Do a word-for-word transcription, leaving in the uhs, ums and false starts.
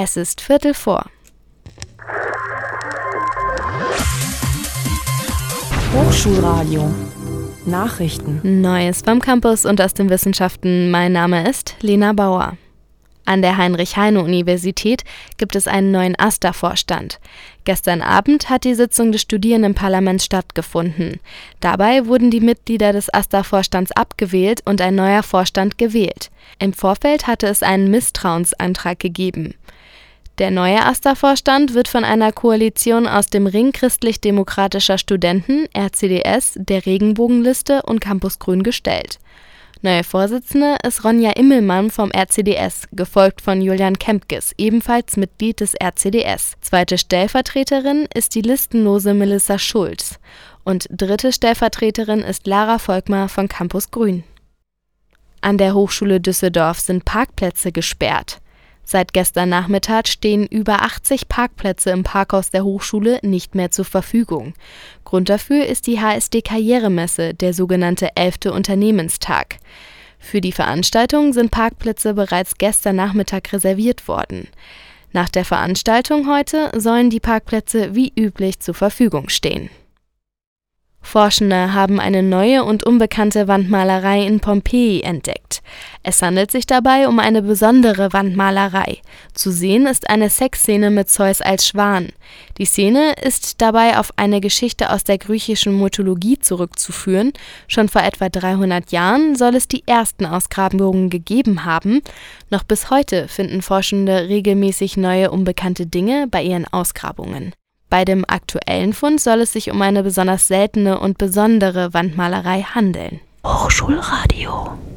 Es ist Viertel vor. Hochschulradio. Nachrichten. Neues vom Campus und aus den Wissenschaften. Mein Name ist Lena Bauer. An der Heinrich-Heine-Universität gibt es einen neuen AStA-Vorstand. Gestern Abend hat die Sitzung des Studierendenparlaments stattgefunden. Dabei wurden die Mitglieder des AStA-Vorstands abgewählt und ein neuer Vorstand gewählt. Im Vorfeld hatte es einen Misstrauensantrag gegeben. Der neue AStA-Vorstand wird von einer Koalition aus dem Ring christlich-demokratischer Studenten, R C D S, der Regenbogenliste und Campus Grün gestellt. Neue Vorsitzende ist Ronja Immelmann vom R C D S, gefolgt von Julian Kempkes, ebenfalls Mitglied des R C D S. Zweite Stellvertreterin ist die listenlose Melissa Schulz und dritte Stellvertreterin ist Lara Volkmar von Campus Grün. An der Hochschule Düsseldorf sind Parkplätze gesperrt. Seit gestern Nachmittag stehen über achtzig Parkplätze im Parkhaus der Hochschule nicht mehr zur Verfügung. Grund dafür ist die H S D-Karrieremesse, der sogenannte elfte Unternehmenstag. Für die Veranstaltung sind Parkplätze bereits gestern Nachmittag reserviert worden. Nach der Veranstaltung heute sollen die Parkplätze wie üblich zur Verfügung stehen. Forschende haben eine neue und unbekannte Wandmalerei in Pompeji entdeckt. Es handelt sich dabei um eine besondere Wandmalerei. Zu sehen ist eine Sexszene mit Zeus als Schwan. Die Szene ist dabei auf eine Geschichte aus der griechischen Mythologie zurückzuführen. Schon vor etwa dreihundert Jahren soll es die ersten Ausgrabungen gegeben haben. Noch bis heute finden Forschende regelmäßig neue unbekannte Dinge bei ihren Ausgrabungen. Bei dem aktuellen Fund soll es sich um eine besonders seltene und besondere Wandmalerei handeln. Hochschulradio.